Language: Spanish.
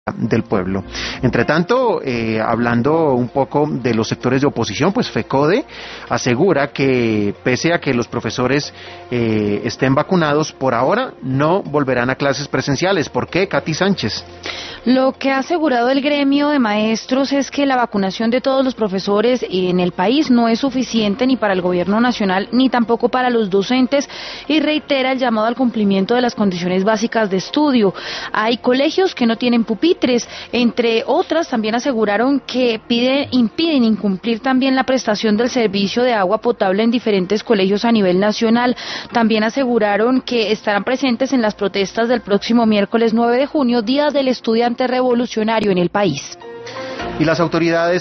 del pueblo. Entre tanto, hablando un poco de los sectores de oposición, pues FECODE asegura que pese a que los profesores estén vacunados, por ahora no volverán a clases presenciales. ¿Por qué, Katy Sánchez? Lo que ha asegurado el gremio de maestros es que la vacunación de todos los profesores en el país no es suficiente ni para el gobierno nacional ni tampoco para los docentes y reitera el llamado al cumplimiento de las condiciones básicas de estudio. Hay colegios que no tienen pupitres, entre otras también aseguraron que impiden incumplir también la prestación del servicio de agua potable en diferentes colegios a nivel nacional. También aseguraron que estarán presentes en las protestas del próximo miércoles 9 de junio, Día del Estudiante Revolucionario en el país. Y las autoridades